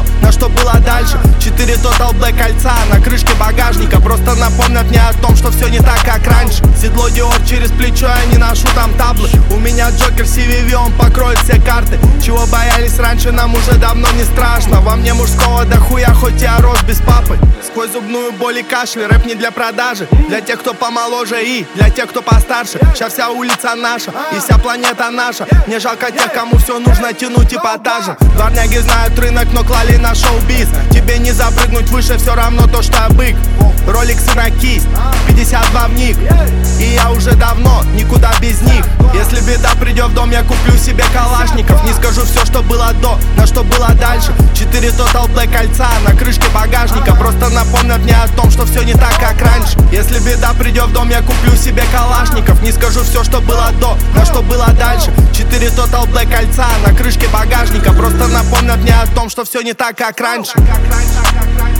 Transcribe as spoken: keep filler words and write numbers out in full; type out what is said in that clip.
на что было дальше. Четыре Total Black кольца на крышке багажника просто напомнят мне о том, что все не так, как раньше. Седло Dior через плечо, я не ношу там таблы. У меня Джокер си ви ви, он покроет все карты. Чего боялись раньше, нам уже давно не страшно. Во мне мужского дохуя, хоть я рос без папы. Сквозь зубную боль и кашель, рэп не для продажи. Для тех, кто помоложе и для тех, кто постарше. Ща вся улица наша и вся планета наша. Мне жалко тех, кому все нужно тянуть эпатажем. Дворняги знают рынок, но клали на шоу-биз. Тебе не запрыгнуть выше, все равно то, что бык. Роликсы на кисть, пятьдесят два в них. И я уже давно никуда без них. Если беда придет в дом, я куплю себе калашников. Не скажу все, что было до, на что было дальше. Четыре Total Black кольца на крышке багажника просто напомнят мне о том, что все не так, как раньше. Если беда придет в дом, я куплю себе калашников. Не скажу все, что было до, на что было дальше. Четыре Total Black кольца на крышке багажника просто напомнят мне о том, что все не так, как раньше.